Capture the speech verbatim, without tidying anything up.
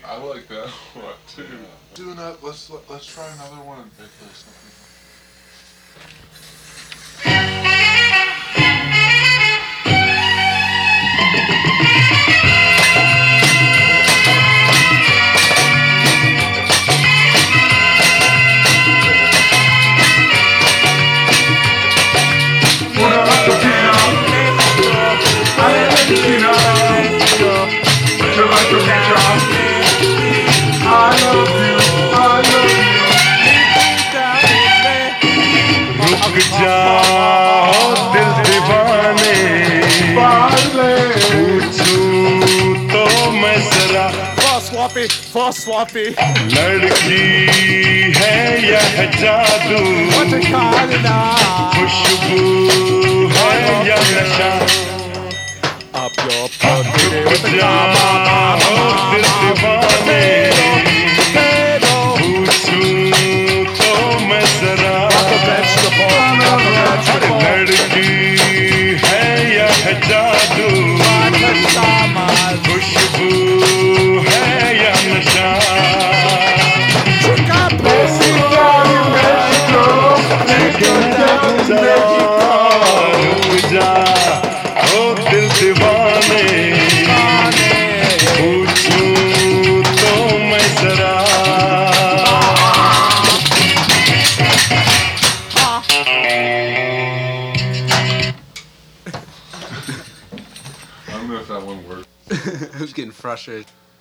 I like that one too. Do another. Let's let's try another one and pick this. रुक जाओ दिल दीवाने पूछूं तो मैं जरा Swappy, fast swappy. लड़की है यह जादू खुशबू है या नशा Up your pocket रुक जाओ दिल दीवाने पूछूं तो मैं जरा लड़की है यह जादू खुशबू है या नशा रुक जा ओ दिल दीवाने पूछूं तो मैं जरा I don't know if that one worked. Who's getting frustrated?